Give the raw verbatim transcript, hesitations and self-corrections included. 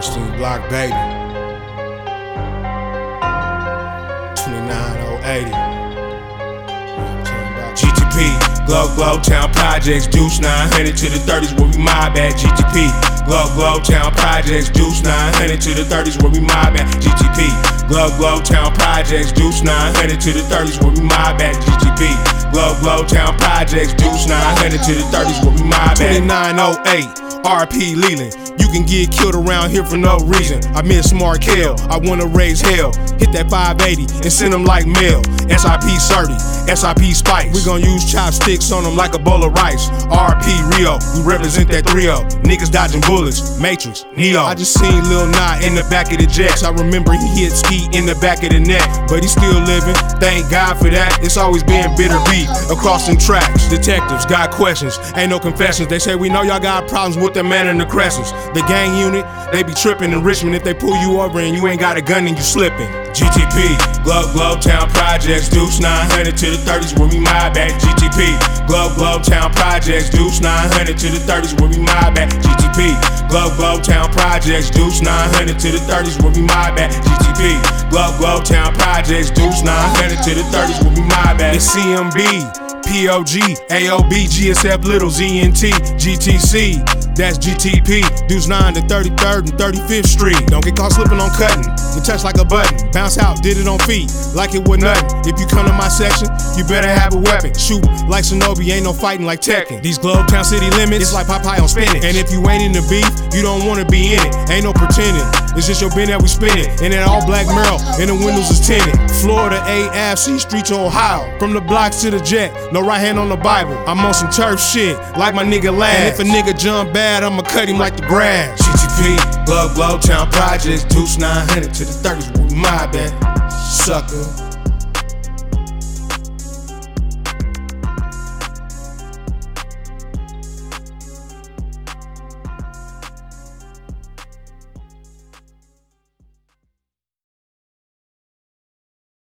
Bernstein Block, baby. twenty-nine oh eighty. G T P, Glow Glow Town Projects, Juice nine hundred to the thirties where we mob at. G T P, Glow Glow Town Projects, Juice nine hundred to the thirties where we mob at. G T P, Glow Glow Town Projects, Juice nine hundred to the thirties where we mob at. G T P, Glow Glow Town Projects, Juice nine hundred to the thirties where we mob at. twenty-nine oh eight, R P Leland. You can get killed around here for no reason. I miss Markel, I wanna raise hell. Hit that five eighty and send them like mail. S I P thirty, S I P Spice. We gon' use chopsticks on them like a bowl of rice. R P Rio, we represent that three oh. Niggas dodging bullets, Matrix, Neo. I just seen Lil Nas in the back of the Jets. I remember he hit Ski in the back of the neck, but he's still living, thank God for that. It's always been bitter beat across them tracks. Detectives got questions, ain't no confessions. They say we know y'all got problems with the man in the crescents. The gang unit, they be tripping in Richmond if they pull you over and you ain't got a gun and you slipping. G T P, Glow Glow Town Projects, Juice nine hundred to the thirties where we mob at. G T P, Glow Glow Town Projects, Juice nine hundred to the thirties where we mob at. G T P, Glow Glow Town Projects, Juice nine hundred to the thirties where we mob at. G T P, Glow Glow Town Projects, Juice nine hundred to the thirties where we mob at. It's C M B, P O G, A O B, G S F Little, Z N T, G T C. That's G T P, Deuce nine to thirty-third and thirty-fifth Street. Don't get caught slipping on cutting, you touch like a button. Bounce out, did it on feet, like it was nothing. If you come to my section, you better have a weapon. Shoot like Shinobi, ain't no fighting like Tekken. These Globe Town city limits, it's like Popeye on spinach. And if you ain't in the beef, you don't wanna be in it. Ain't no pretending, it's just your bin that we spinning. And that all black Merrill, and the windows is tinted. Florida, A F C streets to Ohio. From the blocks to the jet, no right hand on the Bible. I'm on some turf shit, like my nigga Lad. And if a nigga jump bad, I'ma cut him like the grass. G T P, Glow Glow Town Projects, Juice nine hundred to the thirties where we mob at. Sucker.